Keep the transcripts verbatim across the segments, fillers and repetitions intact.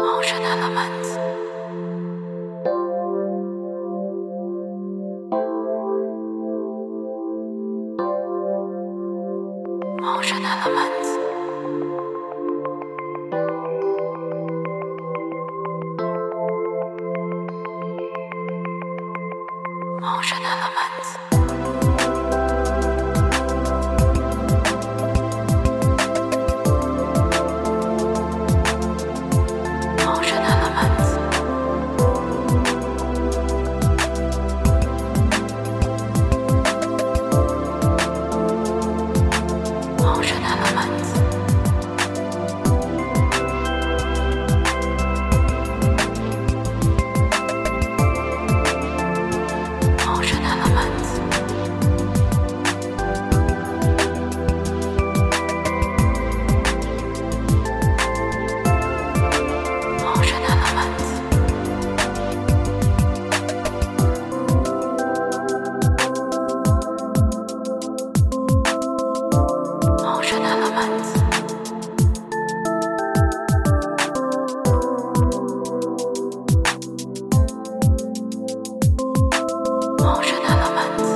Motion elements. Motion elements. Motion elements. Motion elements. Motion elements. Motion elements. Motion elements. Motion elements. Motion elements.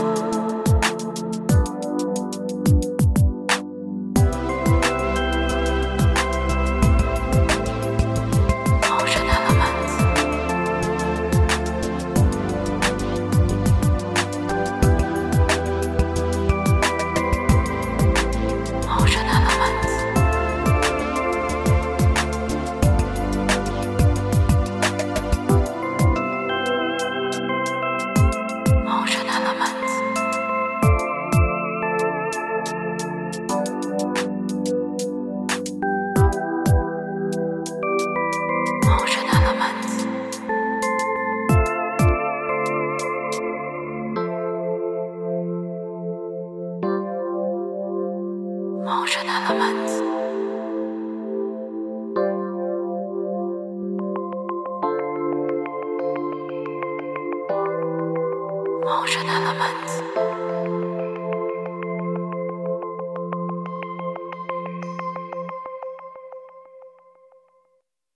Motion elements. Motion elements. Motion elements. Motion elements. Motion elements. Motion elements.